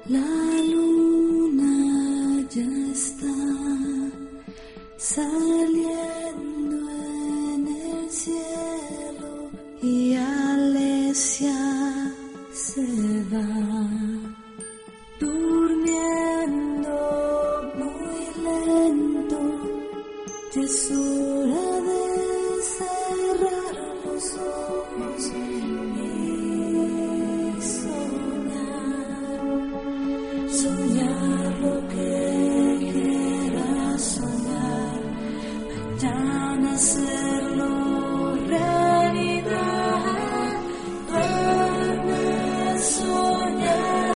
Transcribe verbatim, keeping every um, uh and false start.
La luna ya está saliendo en el cielo y Alesia